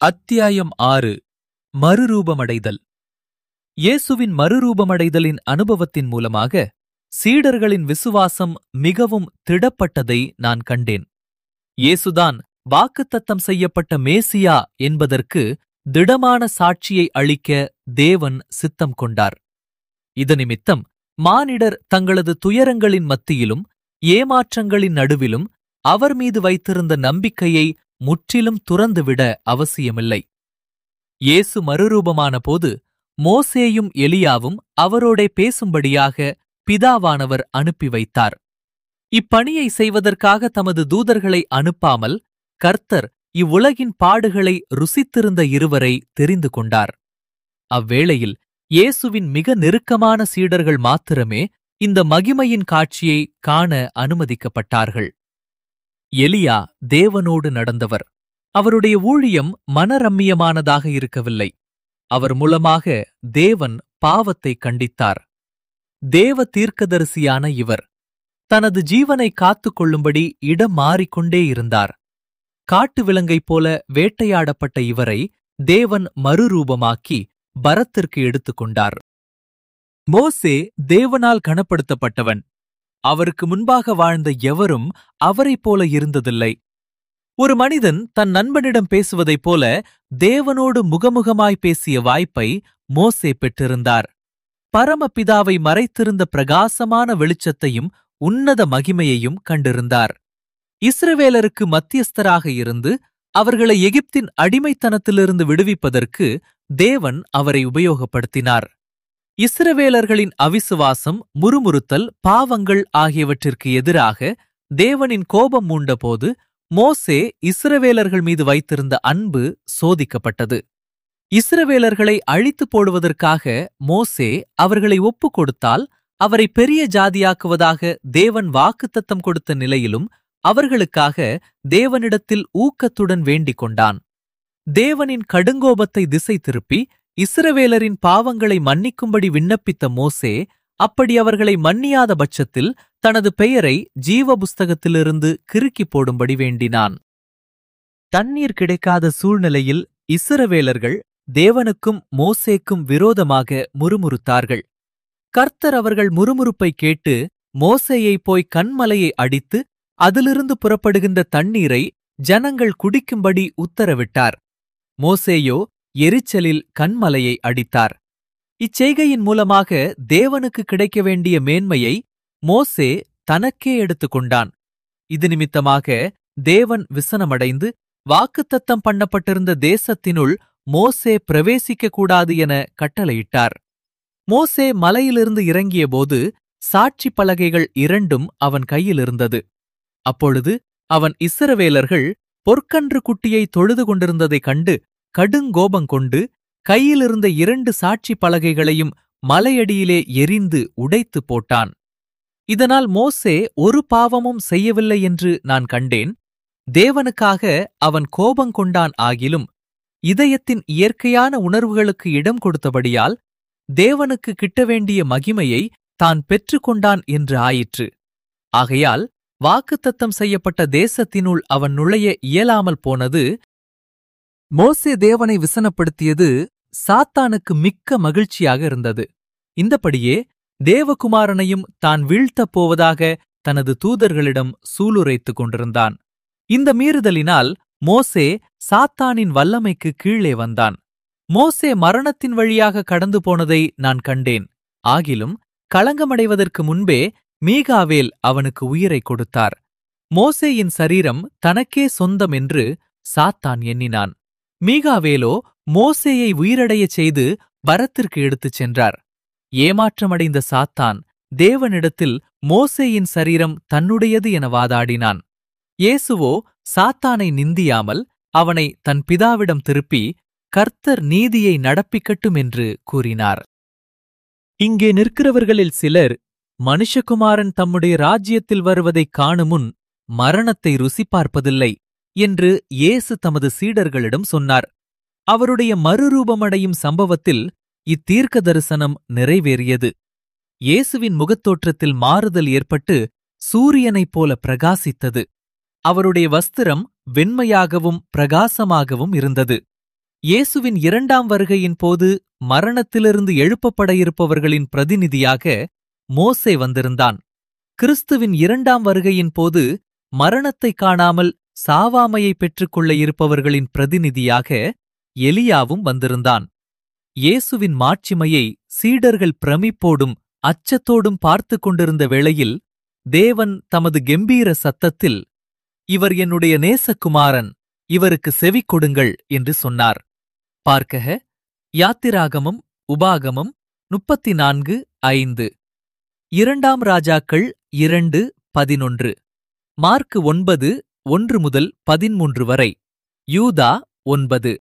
அத்தியாயம் 6. மறுரூபமடைதல். இயேசுவின் மறுரூபமடைதலின் அனுபவத்தின் மூலமாக சீடர்களின் விசுவாசம் மிகவும் திடப்பட்டதை நான் கண்டேன். இயேசுதான் வாக்குத்தத்தம் செய்யப்பட்ட மேசியா என்பதற்கு திடமான சாட்சியை அளிக்க தேவன் சித்தம் கொண்டார். இதனிமித்தம் மானிடர் தங்களது துயரங்களின் மத்தியிலும் ஏமாற்றங்களின் நடுவிலும் அவர் மீது வைத்திருந்த நம்பிக்கையை முற்றிலும் துறந்துவிட அவசியமில்லை. இயேசு மறுரூபமான போது மோசேயும் எலியாவும் அவரோடே பேசும்படியாக பிதாவானவர் அனுப்பி வைத்தார். இப்பணியை செய்வதற்காக தமது தூதர்களை அனுப்பாமல் கர்த்தர் இவ்வுலகின் பாடுகளை ருசித்திருந்த இருவரை தெரிந்து கொண்டார். அவ்வேளையில் இயேசுவின் மிக நெருக்கமான சீடர்கள் மாத்திரமே இந்த மகிமையின் காட்சியை காண அனுமதிக்கப்பட்டார்கள். எலியா தேவனோடு நடந்தவர். அவருடைய ஊழியம் மனரம்மியமானதாக இருக்கவில்லை. அவர் மூலமாக தேவன் பாவத்தை கண்டித்தார். தேவ தீர்க்கதரிசியான இவர் தனது ஜீவனை காத்துக் கொள்ளும்படி இடம் மாறிக்கொண்டே இருந்தார். காட்டு விலங்கைப் போல வேட்டையாடப்பட்ட இவரை தேவன் மறுரூபமாக்கி பரத்திற்கு எடுத்துக்கொண்டார். மோசே தேவனால் கனப்படுத்தப்பட்டவன். அவருக்கு முன்பாக வாழ்ந்த எவரும் அவரைப் போல இருந்ததில்லை. ஒரு மனிதன் தன் நண்பனிடம் பேசுவதைப் போல தேவனோடு முகமுகமாய் பேசிய வாய்ப்பை மோசே பெற்றிருந்தார். பரமபிதாவை மறைத்திருந்த பிரகாசமான வெளிச்சத்தையும் உன்னத மகிமையையும் கண்டிருந்தார். இஸ்ரவேலருக்கு மத்தியஸ்தராக இருந்து அவர்களை எகிப்தின் அடிமைத்தனத்திலிருந்து விடுவிப்பதற்கு தேவன் அவரை உபயோகப்படுத்தினார். இஸ்ரவேலர்களின் அவிசுவாசம், முறுமுறுத்தல், பாவங்கள் ஆகியவற்றிற்கு எதிராக தேவனின் கோபம் மூண்டபோது மோசே இஸ்ரவேலர்கள் மீது வைத்திருந்த அன்பு சோதிக்கப்பட்டது. இஸ்ரவேலர்களை அழித்துப் போடுவதற்காக மோசே அவர்களை ஒப்புக் கொடுத்தால் அவரை பெரிய ஜாதியாக்குவதாக தேவன் வாக்குத்தத்தம் கொடுத்த நிலையிலும் அவர்களுக்காக தேவனிடத்தில் ஊக்கத்துடன் வேண்டிக் கொண்டான். தேவனின் கடுங்கோபத்தை திசை திருப்பி இஸ்ரவேலரின் பாவங்களை மன்னிக்கும்படி விண்ணப்பித்த மோசே அப்படி அவர்களை மன்னியாத பட்சத்தில் தனது பெயரை ஜீவ புஸ்தகத்திலிருந்து கிறுக்கிப் போடும்படி வேண்டினான். தண்ணீர் கிடைக்காத சூழ்நிலையில் இஸ்ரவேலர்கள் தேவனுக்கும் மோசேக்கும் விரோதமாக முறுமுறுத்தார்கள். கர்த்தர் அவர்கள் முறுமுறுப்பை கேட்டு மோசேயை போய் கன்மலையை அடித்து அதிலிருந்து புறப்படுகின்ற தண்ணீரை ஜனங்கள் குடிக்கும்படி உத்தரவிட்டார். மோசேயோ எரிச்சலில் கன்மலையை அடித்தார். இச்செய்கையின் மூலமாக தேவனுக்கு கிடைக்க வேண்டிய மேன்மையை மோசே தனக்கே எடுத்துக்கொண்டான். இது நிமித்தமாக தேவன் விசனமடைந்து வாக்குத்தத்தம் பண்ணப்பட்டிருந்த தேசத்தினுள் மோசே பிரவேசிக்கக் கூடாது என கட்டளையிட்டார். மோசே மலையிலிருந்து இறங்கியபோது சாட்சி பலகைகள் 2 அவன் கையிலிருந்தது. அப்பொழுது அவன் இஸ்ரவேலர்கள் பொற்கன்று குட்டியை தொழுது கொண்டிருந்ததைக் கண்டு கடுங்கோபங்கொண்டு கையிலிருந்த 2 சாட்சி பலகைகளையும் மலையடியிலே எறிந்து உடைத்து போட்டான். இதனால் மோசே ஒரு பாவமும் செய்யவில்லை என்று நான் கண்டேன். தேவனுக்காக அவன் கோபங்கொண்டான் ஆகிலும் இதயத்தின் இயற்கையான உணர்வுகளுக்கு இடம் கொடுத்தபடியால் தேவனுக்கு கிட்டவேண்டிய மகிமையை தான் பெற்றுக்கொண்டான் என்று ஆயிற்று. ஆகையால் வாக்குத்தத்தம் செய்யப்பட்ட தேசத்தினுள் அவன் நுழைய இயலாமல் போனது. மோசே தேவனை விசனப்படுத்தியது சாத்தானுக்கு மிக்க மகிழ்ச்சியாக இருந்தது. இந்தபடியே தேவகுமாரனையும் தான் வீழ்த்தப் போவதாக தனது தூதர்களிடம் சூளுரைத்துக் கொண்டிருந்தான். இந்த மீறுதலினால் மோசே சாத்தானின் வல்லமைக்கு கீழே வந்தான். மோசே மரணத்தின் வழியாக கடந்து போனதை நான் கண்டேன். ஆகிலும் களங்கமடைவதற்கு முன்பே மீகாவேல் அவனுக்கு உயிரை கொடுத்தார். மோசேயின் சரீரம் தனக்கே சொந்தம் என்று சாத்தான் எண்ணினான். மீகாவேலோ மோசேயை உயிரடையச் செய்து பரத்திற்கு எடுத்துச் சென்றார். ஏமாற்றமடைந்த சாத்தான் தேவனிடத்தில் மோசேயின் சரீரம் தன்னுடையது என வாதாடினான். இயேசுவோ சாத்தானை நிந்தியாமல் அவனை தன் பிதாவிடம் திருப்பி கர்த்தர் நீதியை நடப்பிக்கட்டும் என்று கூறினார். இங்கே நிற்கிறவர்களில் சிலர் மனுஷகுமாரன் தம்முடைய ராஜ்யத்தில் வருவதைக் காணுமுன் மரணத்தை ருசி பார்ப்பதில்லை என்று இயேசு தமது சீடர்களிடம் சொன்னார். அவருடைய மறுரூபமடையும் சம்பவத்தில் இத்தீர்க்க தரிசனம் நிறைவேறியது. இயேசுவின் முகத்தோற்றத்தில் மாறுதல் ஏற்பட்டு சூரியனைப் போல பிரகாசித்தது. அவருடைய வஸ்திரம் வெண்மையாகவும் பிரகாசமாகவும் இருந்தது. இயேசுவின் இரண்டாம் வருகையின் போது மரணத்திலிருந்து எழுப்பப்பட இருப்பவர்களின் பிரதிநிதியாக மோசே வந்திருந்தான். கிறிஸ்துவின் இரண்டாம் வருகையின் போது மரணத்தை காணாமல் சாவாமையை பெற்றுக்கொள்ள இருப்பவர்களின் பிரதிநிதியாக எலியாவும் வந்திருந்தான். இயேசுவின் மாட்சிமையை சீடர்கள் பிரமிப்போடும் அச்சத்தோடும் பார்த்துக் கொண்டிருந்த வேளையில் தேவன் தமது கெம்பீர சத்தத்தில், "இவர் என்னுடைய நேசகுமாரன், இவருக்கு செவி கொடுங்கள்" என்று சொன்னார். பார்க்கக யாத்திராகமம் உபாகமம் 34:5, 2 ராஜாக்கள் 2:11, மார்க்கு 9:1-13 வரை, யூதா 9.